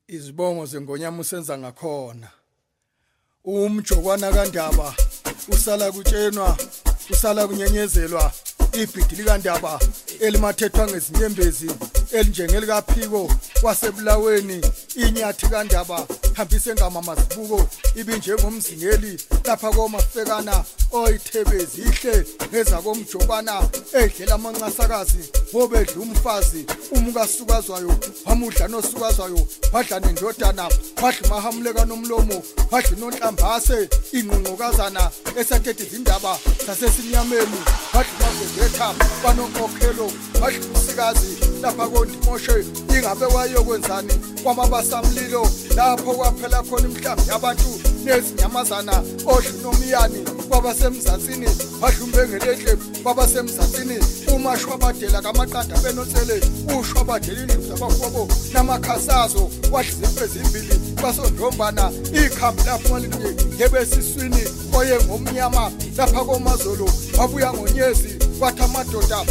Izibongo zengonyama usenza ngakhona. Umjokwana kaNdaba usala kutshenwa, usala kunyenyezelwa ibhidi likaNdaba elimathethwa ngezinyembezi elinjengelikaphiko wasebulaweni inyathi kaNdaba hambise ngamamazibuko ibinje ngomzingeli lapha komafekana oyithebezi ihle ngeza komjokwana edlela amancasakazi ngobedla umfazi umuka sukazwayo wamudla nosukazwayo wadla nendodana wadla mahamuleka nomlomo wadla nonhlambase ingqongqokazana esathethe izindaba zasesinyameni wadla mazetha banokokhelo wadla usikazi lapha koNdimoshe ingabe wayokwenzani kwamabasamlilo lapho kwaphela khona imihlambi yabantu nezinyamazana odla nomiyani kwabasemzansini wadla umbengelehle kwabasemzansini umashwabadela kamaqanda benonsele ushwabadela indlu zabafoko namakhasazo wadla izimfe ezimbili basondombana ikhambi lapho malinye ngebesiswini oye ngomnyama lapha komazolo wabuya ngonyezi kwathi amadoda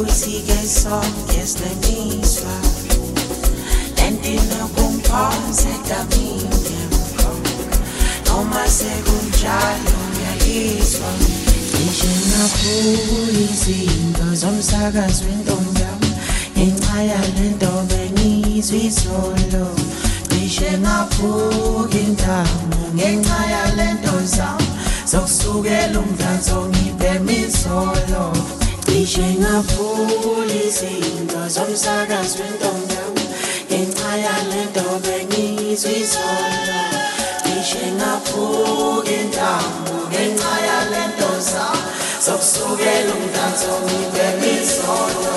ukuthi-ke sonke sinemizwa lendina kumphoze damini noma sekunjalo ngiyayizwa ngisho ngaphula izinto zomsakazo wentombi yami ngenxa yalento bengizwa izolo ngisho ngaphuka intamo ngenxa yalento zami zokusukela umdanso ngibhema izolo ngisho ngaphula izinto zomsakazo wentombi yami ngenxa yalento bengizwa izolo ngisho ngaphuka intamo ngenxa yalento zami zokusukela umdanso ngibhema izolo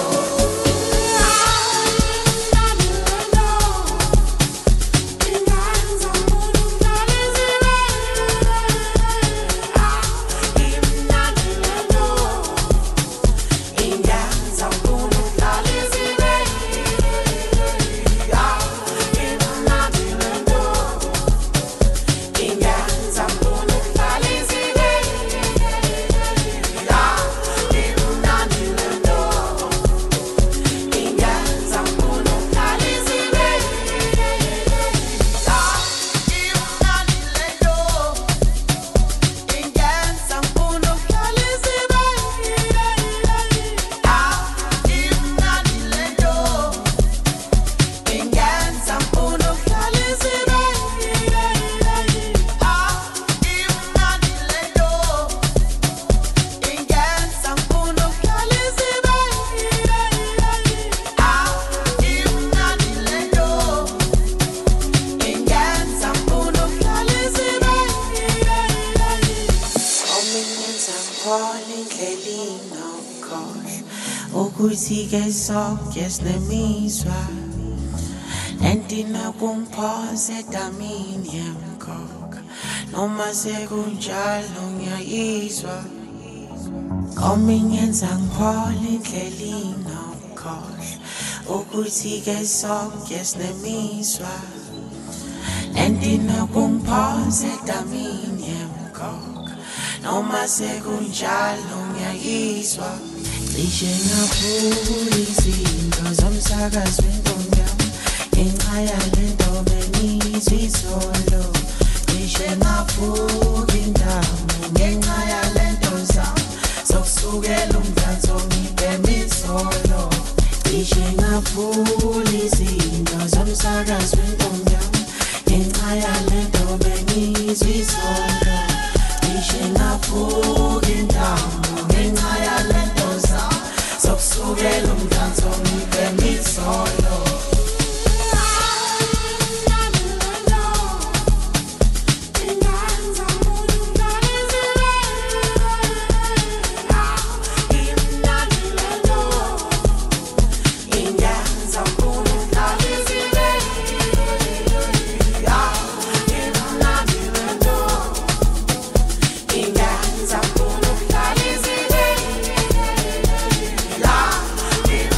ukuthi-ke sonke sinemizwa lendina kumphoze damini yemkhokha noma sekunjalo ngiyayizwa kominyenza ngiphola indlela inokukhohlwa ukuthi-ke sonke sinemizwa lendina kumphoze damini yemkhokha noma sekunjalo ngiyayizwa cishe ngaphula izinto zomsakazo wentombi yami ngenxa yalento bengizwa izolo cishe ngaphuka intamo ngenxa yalento zami zokusukela umdanso ngibhema izolo cishe ngaphula izinto zomsakazo wentombi yami ngenxa yalento bengizwa izolo cishe ngaphuka intamo ngenxa yalento zami zokusukela umdanso ngibhema izolo Yeah.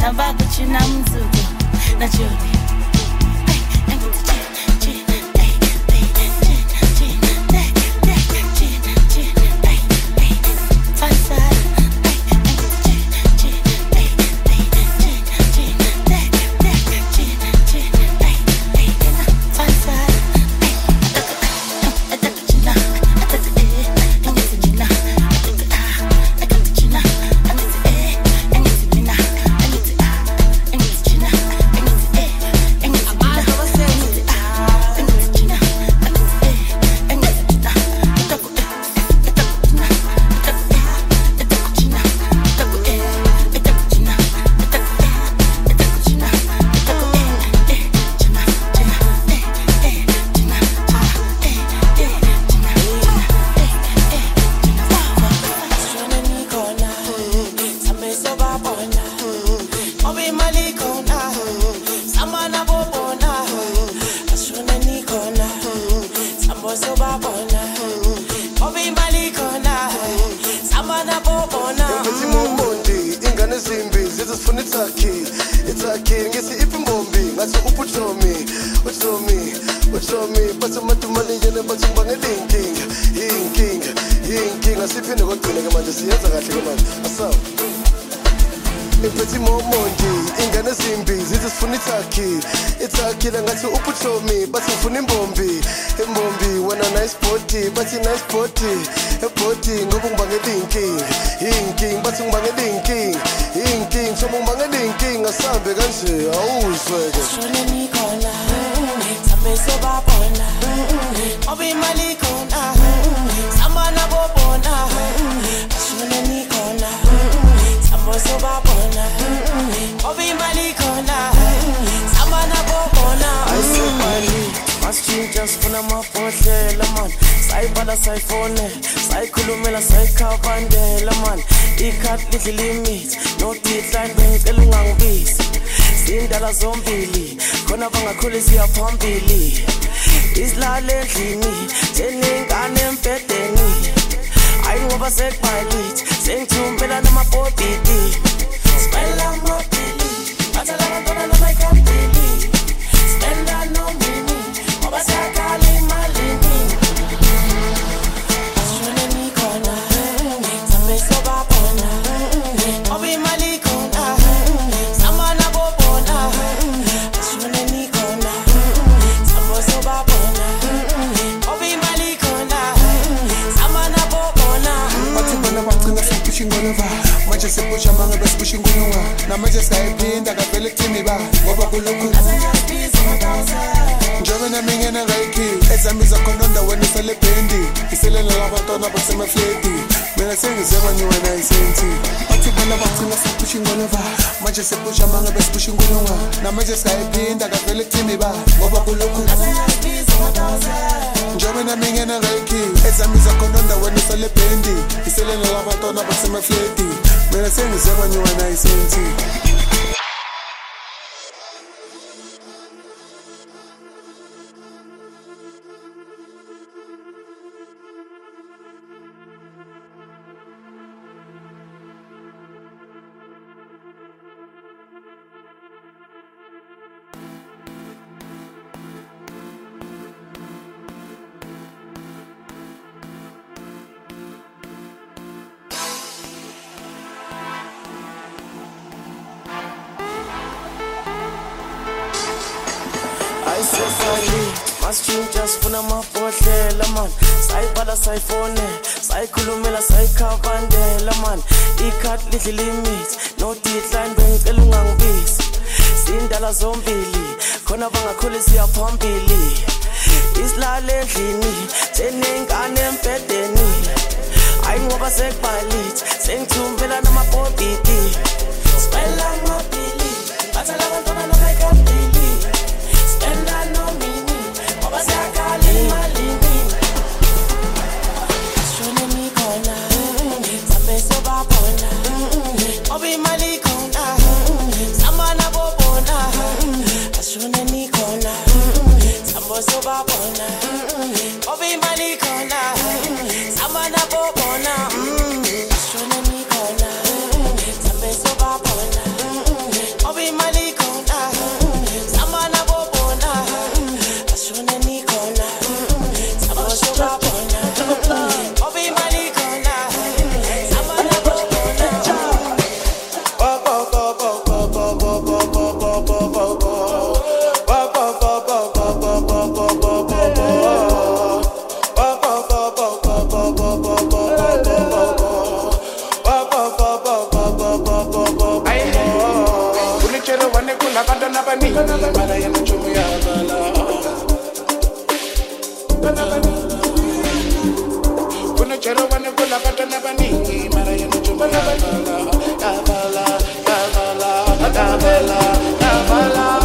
nabakuchina mzuko nachoni nabaningi mara yena chomo yavala kuna chero wane kula pata nabaningi mara yena chomo yavala yavala yavala yavala yavala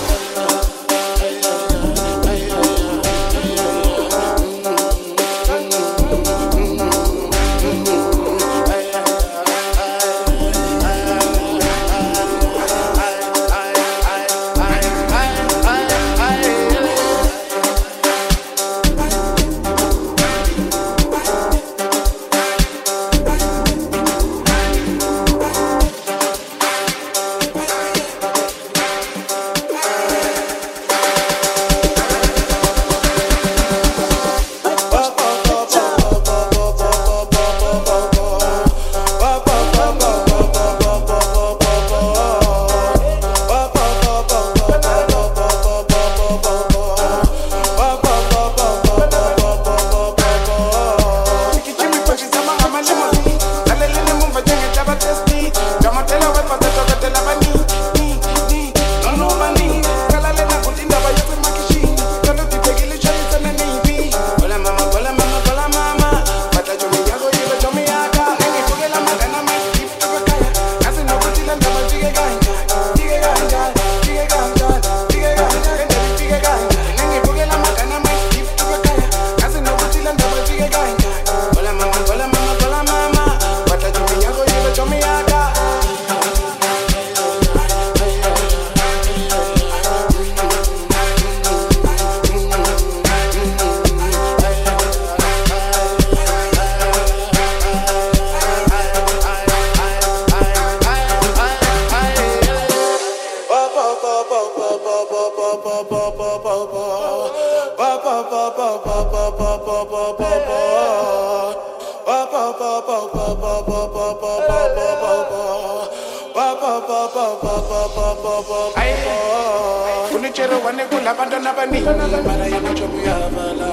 Unichero wane kula pata nabaningi mara yena chomo yavala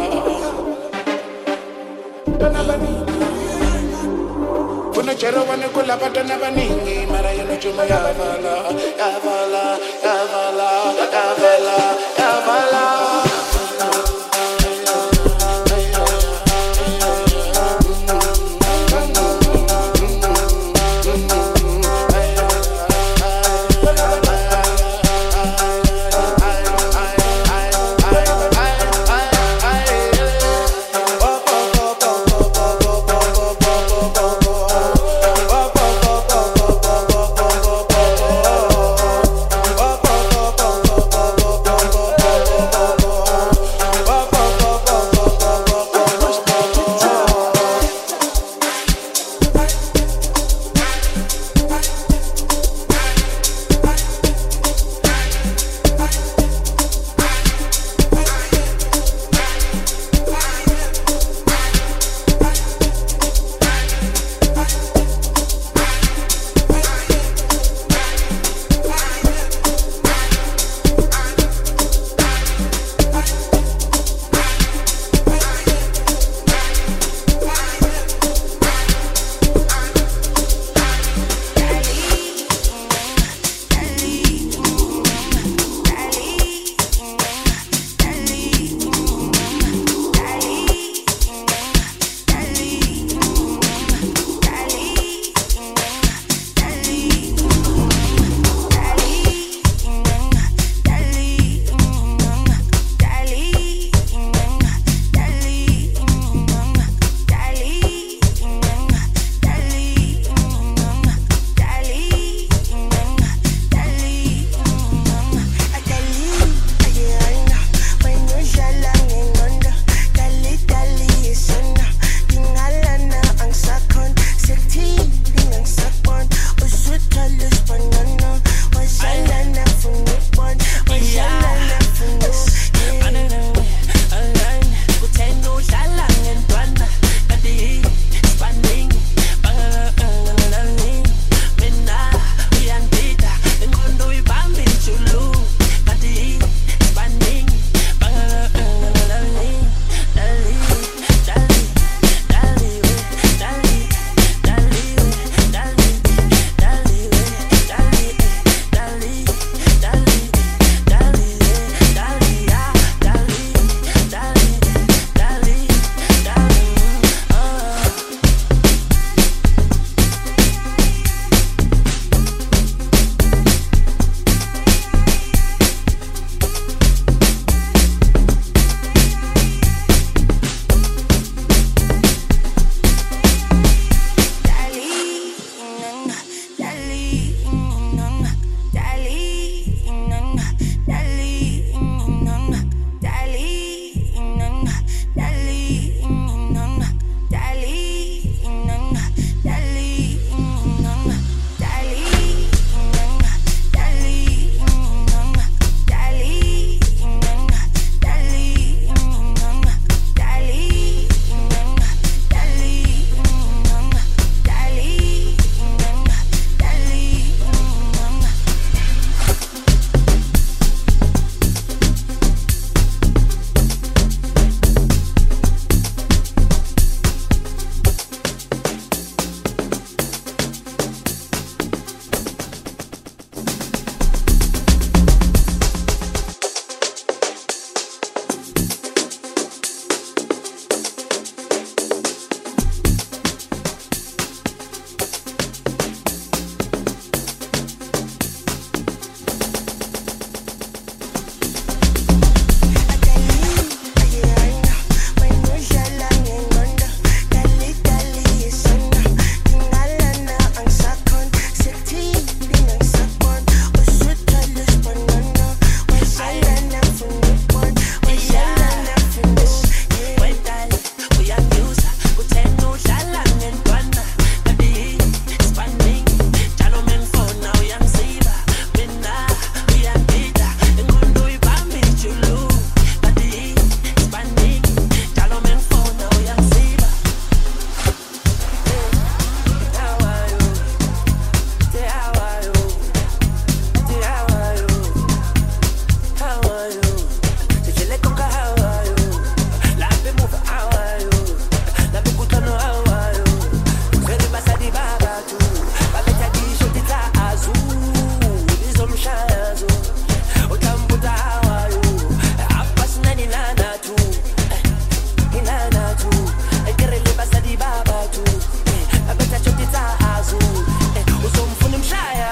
Unichero wane kula pata nabaningi mara yena chomo yavala yavala yavala yavala yavala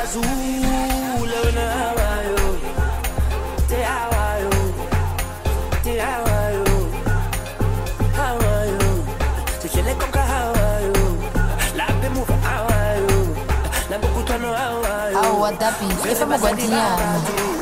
Tapi esa mugantinyana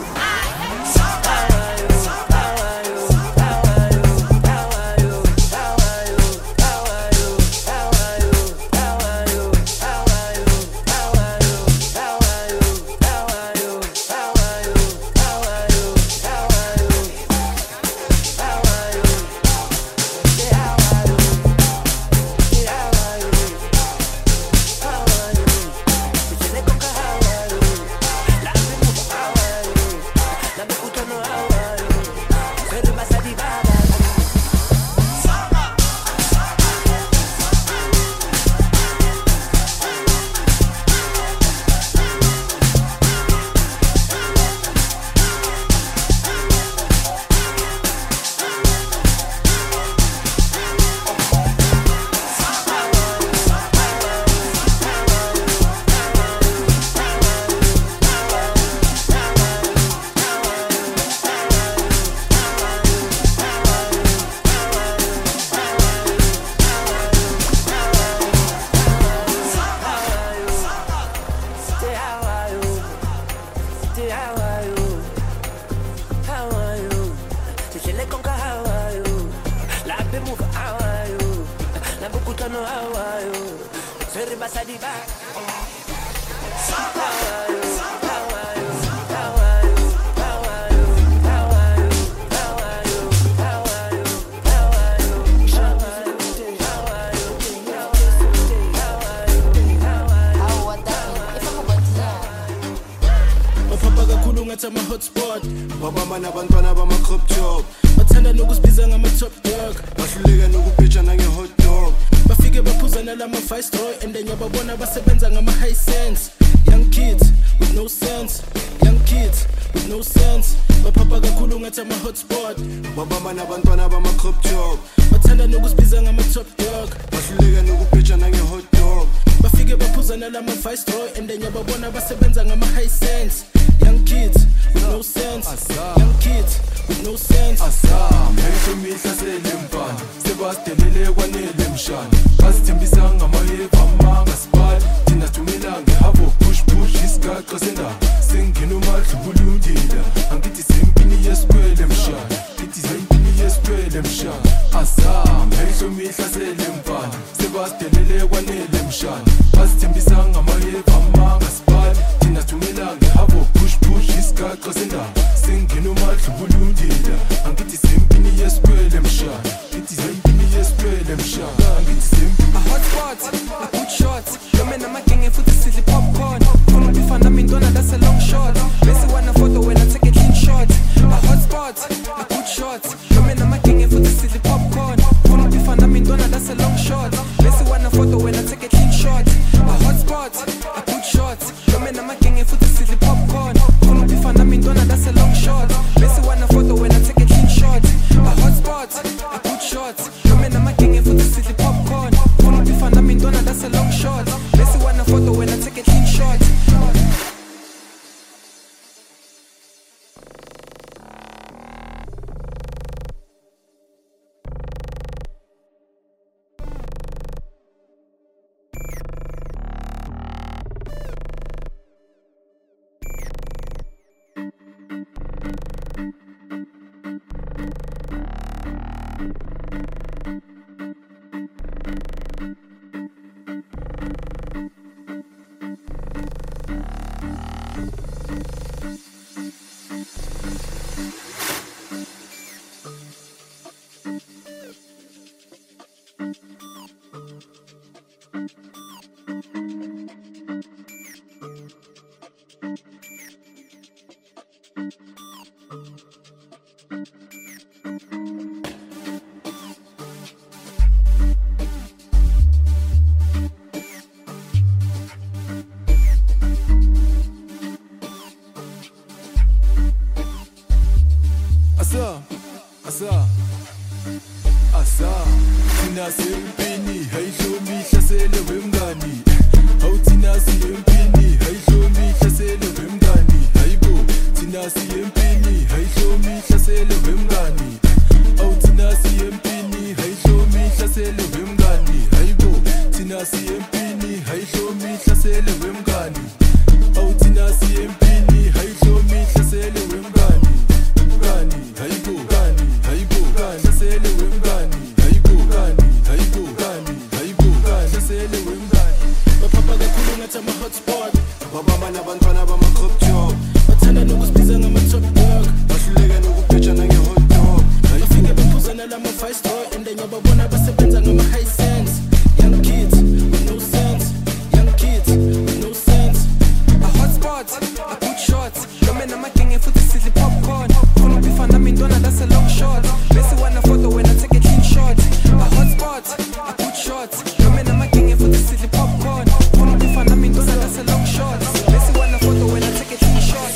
hotspot babamba nabantwana bama-crop job bathanda nokusibiza ngama-top dog bahluleka nokubhija nange-hot dog bafike baphuzana lama-viceroy and then yababona basebenza ngama-high sense young kids with no sense young kids with no sense baphapha kakhulu ngathi ama-hotspot babamba nabantwana bama-crop job bathanda nokusibiza ngama-top dog bahluleka nokubhija nange-hot dog bafike baphuzana lama-viceroy and then yababona basebenza ngama-high sense young kids with no sense young kids with no sense mehlemihlasele mfana sebadelele kwanele mshana bazithembisa ngamayeva amangasibali thina thumela ngehabo push isigaqa sendaba sengena umadlubulundila angithi sempini yesikwele mshana ngithi sempini yesikwele mshana mehlemihlasele mfana sebadelele kwanele mshana bazithembisa ngamayeva amangasibali thina thumela ngehabo push isigaqa sendaba sengena umadlubulundila angithi sempini yesikwele mshana ngithi sempini yesikwele mshana angithi sempini a hotspot a good shot noma namagenge futhi sidli popcorn funa ukufana mindona that's a long shot bese wana photo when I take a clean shot a hotspot a good shot noma namagenge futhi sidli popcorn funa ukufana mindona that's a long shot bese wana photo when I take a clean shot a hotspot a good shot noma namagenge futhi sidli popcorn funa ukufana mindona that's a long shot bese wana photo when I take a clean shot a hotspot a good shot noma namagenge futhi sidli popcorn funa ukufana mindona that's a long shot bese wana photo when I take a clean shot. abanye abantwana bama-crop top bathanda nokusibiza ngama-top dog bahluleka nokubheja nange-hot dog bafike baphuzana lama-viceroy and then yababona basebenza ngama-high sense young kids with no sense young kids with no sense A hotspot, a good shot. Nome namaking futhi sidli popcorn. Funa ubifa nami intwana that's a long shot. Bese wana photo when I take a clean shot. A hotspot, a good shot. Nome namaking futhi sidli popcorn. Funa ubifa nami intwana that's a long shot. Bese wana photo when I take a clean shot.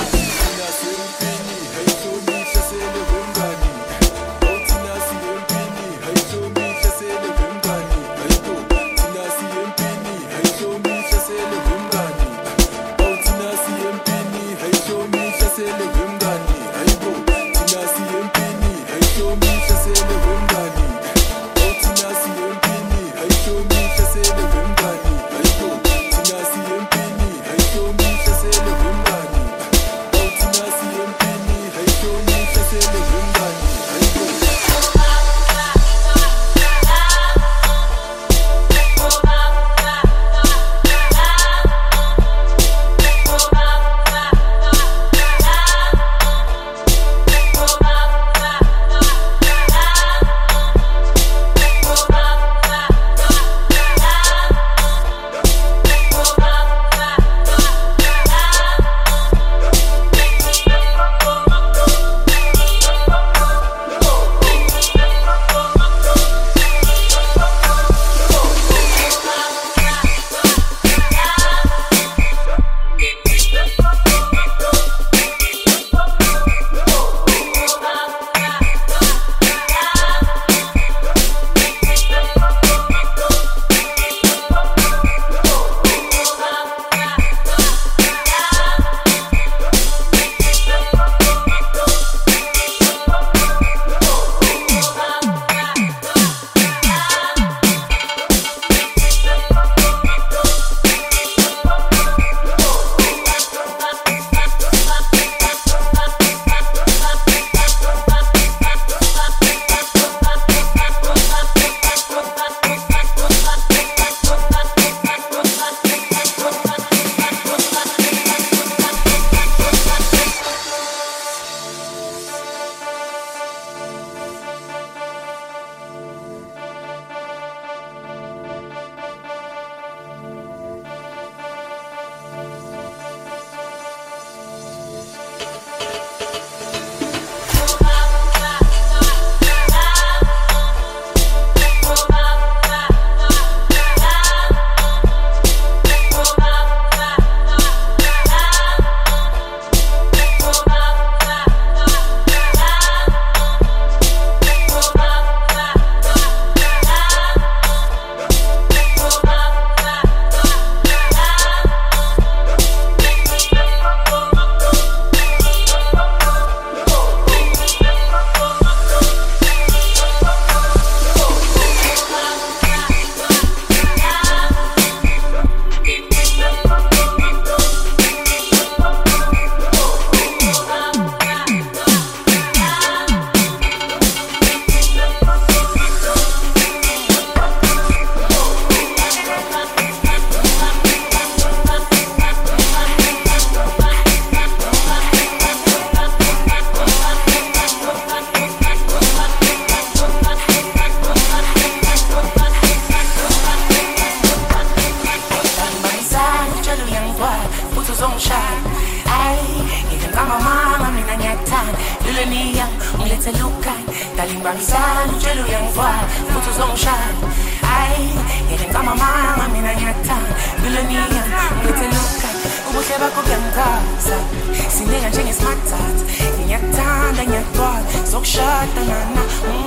Bamisana, Jelu yang far, putus long shine. Ay, getting kama mama, mina nyata, bilania, ngete luka, ubusheba kubyamkaza. Sinenga njenge smartat, nyata, ndanyatwa, sok shot, nana.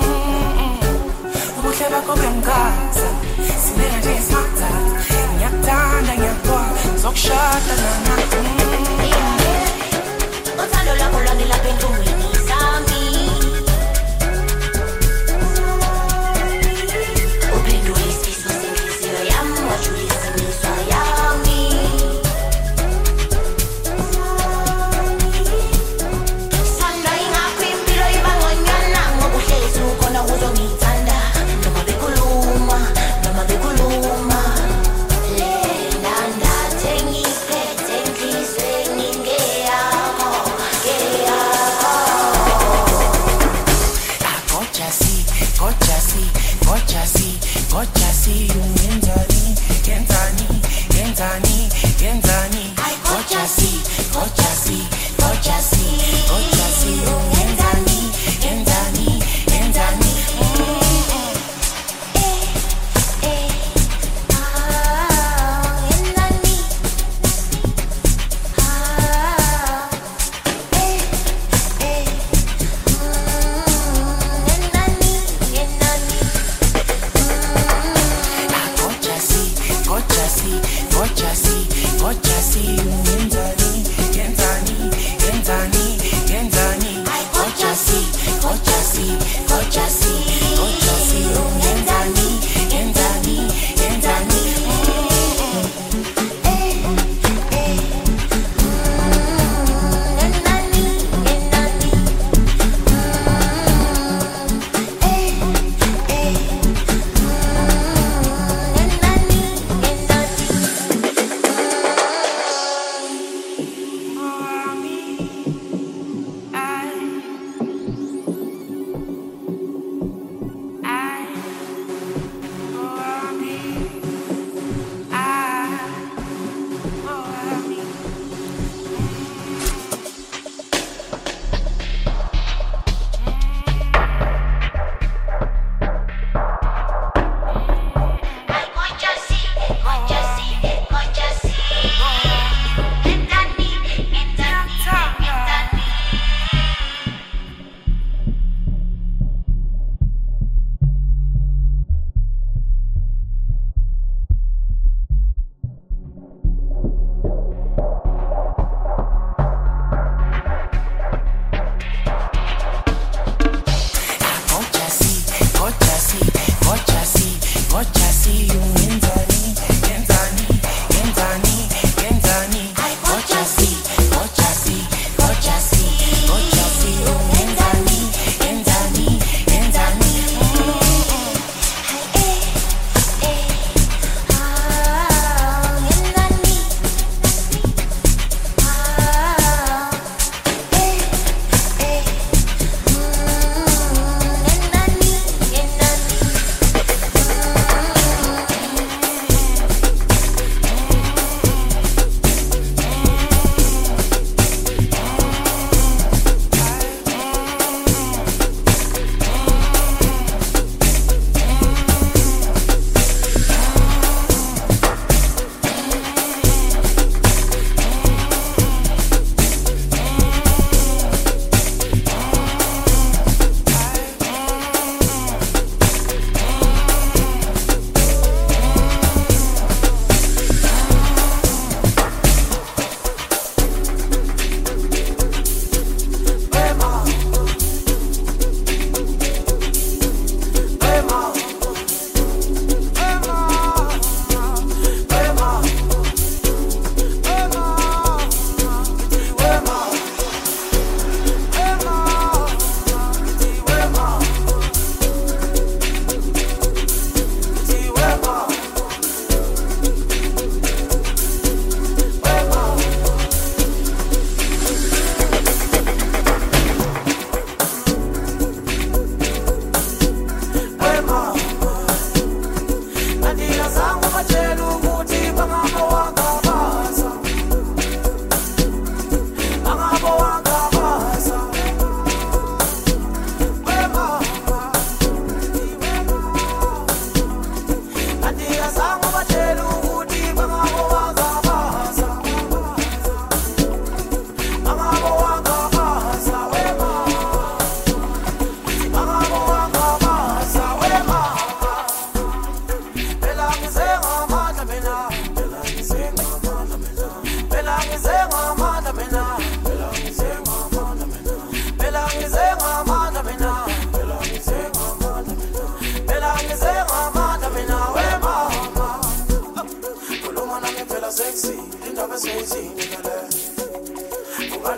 Ubusheba kubyamkaza, sinenga njenge smartat, nyata, ndanyatwa, sok shot, nana. Otalo la cola de la pentumba.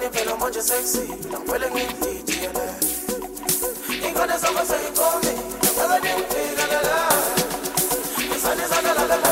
Ingane phela manje sexy, ngivele ngidijele. Ingane zami seyikomi, ngivele ngidijele la. Isane sana la la la.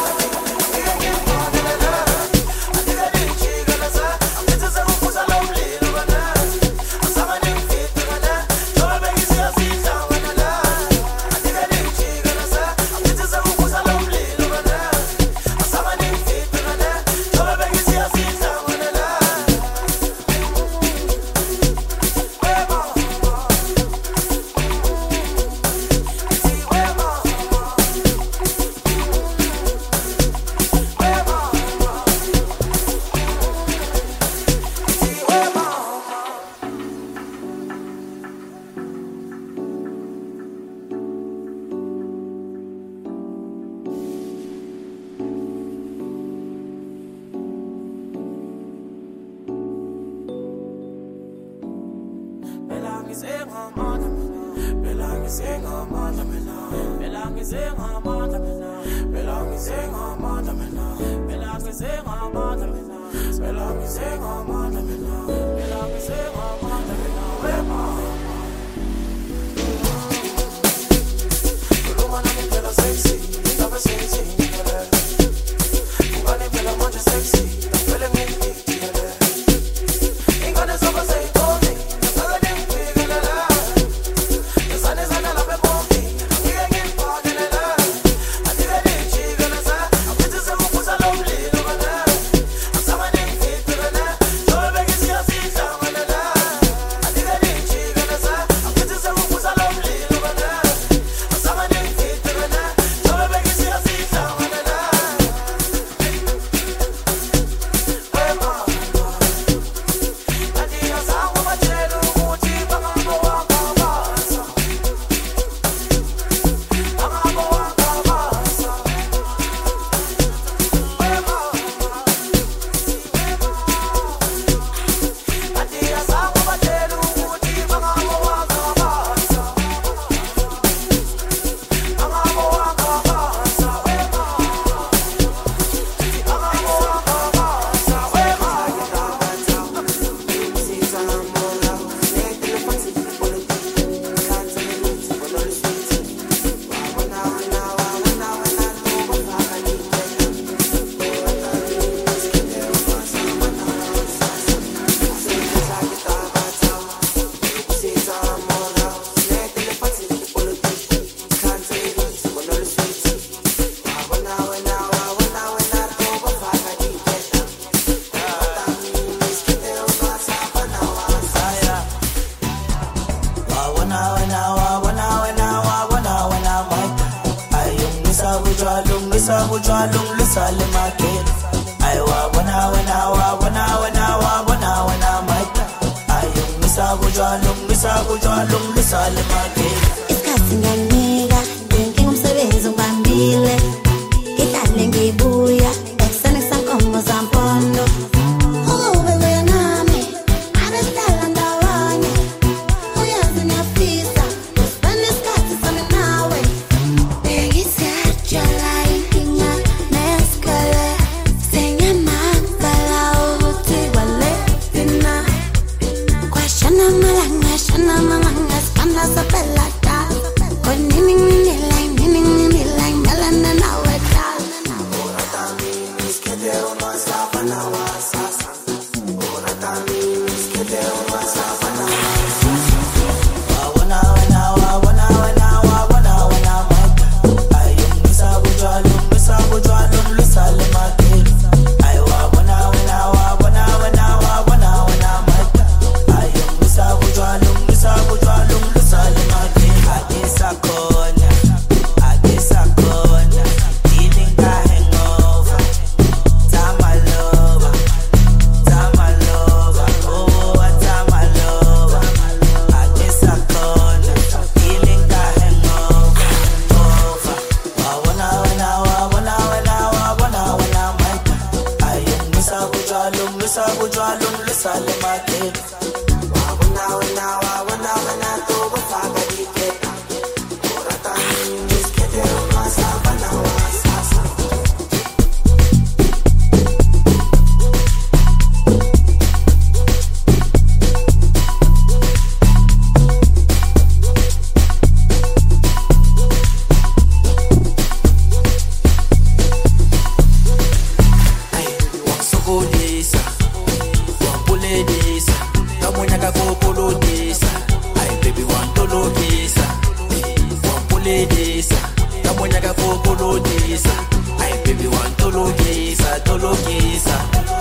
ka kokolodisa ay baby wantologisa wampulidisa kamonya ka kokolodisa ay baby wantologisa tologisa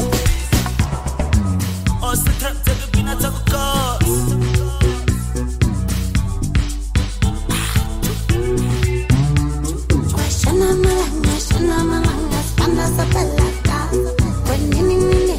ostrap tekupina takukos Shana malanga spanda sapelaka when nini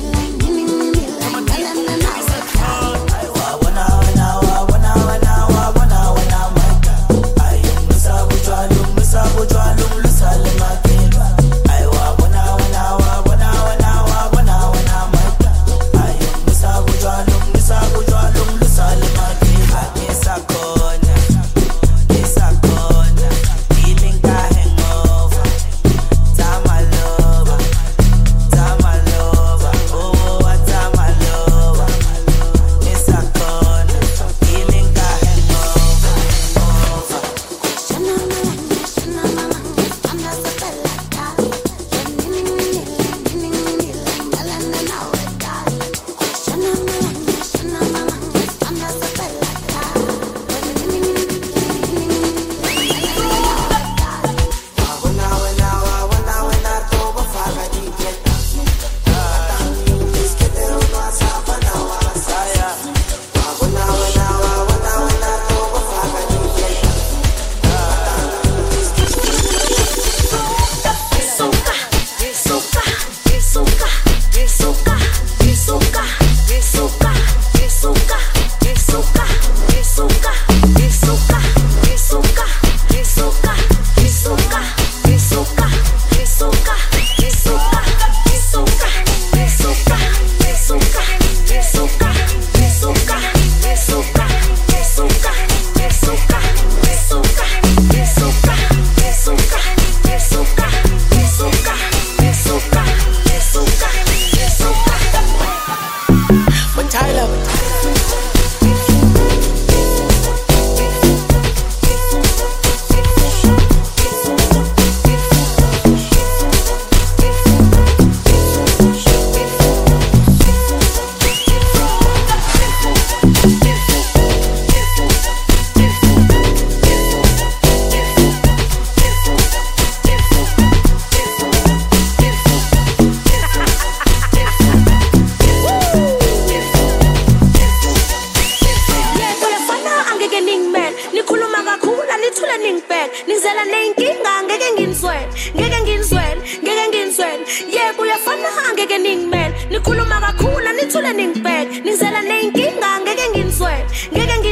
Nikhuluma kakhulu anithule ningibheke nizela nenkinga ngeke nginiswele ngeke